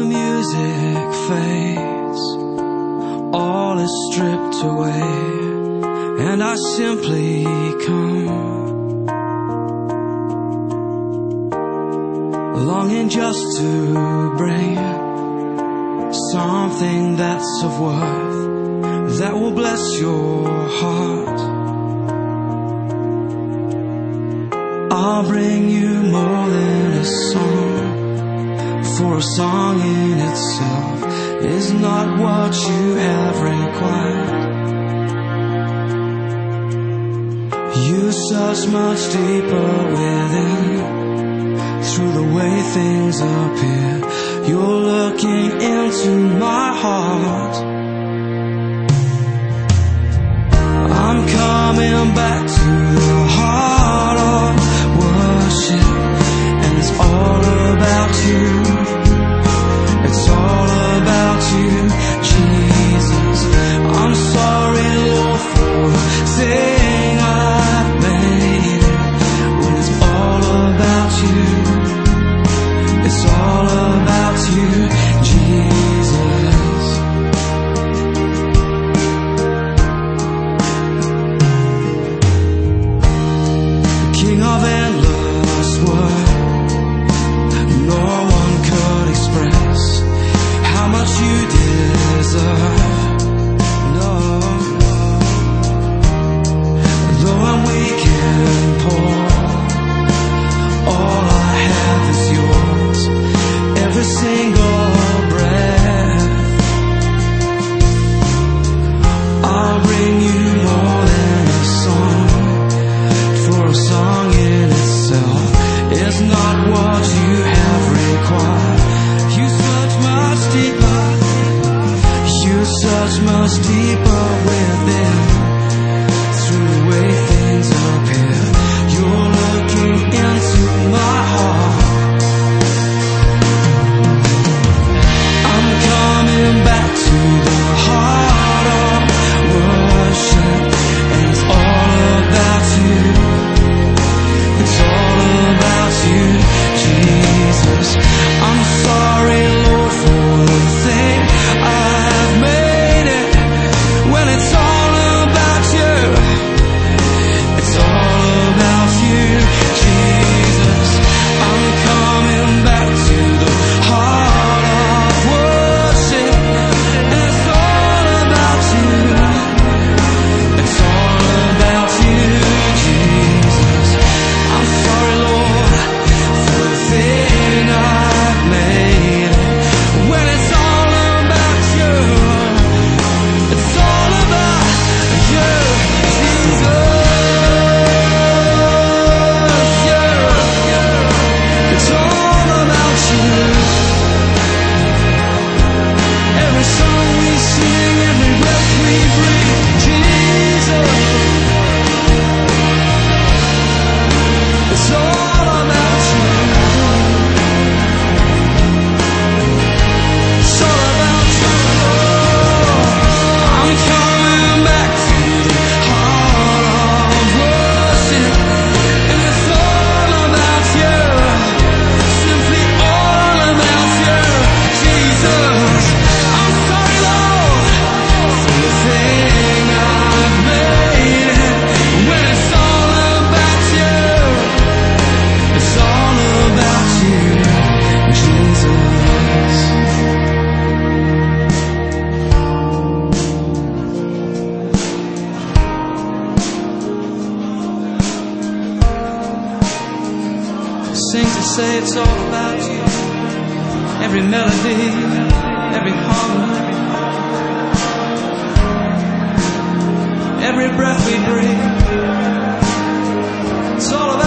music fades, all is stripped away, and I simply come, longing just to bring something that's of worth, that will bless your heart. I'll bring you more than a song, for a song in itself is not what you have required. You search much deeper within, through the way things appear. You're looking into my heart. I'm coming back to the heart of worship, and it's all about you. It's all about you, Jesus. I'm sorry, Lord, for the thing I've made it, when it's all about you. It's all about you, Jesus. The King of endless word, no one could express how much you deserve. No, though I'm weak and poor, all I have is yours, every single breath. I'll bring you more than a song, for a song in itself is not what you have required. You search much deeper, you search much deeper within, through the way things appear. You're looking into my heart. I'm coming back to the heart of worship, and it's all about you. It's all about you, Jesus. I'm sorry, Lord, for the thing I've made it, when it's all about you. It's all about you, Jesus. I'm coming back to the heart of worship, and it's all about you. It's all about you, Jesus. I'm sorry, Lord, for the thing I've made it, when it's all about you. It's all about you, Jesus. Yeah. It's all about you. Every song we sing, every breath we breathe, Jesus. It's all about you. It's all about you, Lord. I'm coming back to the heart of worship, and it's all about you. Simply all about you, Jesus. I'm sorry, Lord, for the thing I've made it, when it's all about you. It's all about you, Jesus. Sing to say it's all about you. Every melody, every harmony, every breath we breathe. It's all about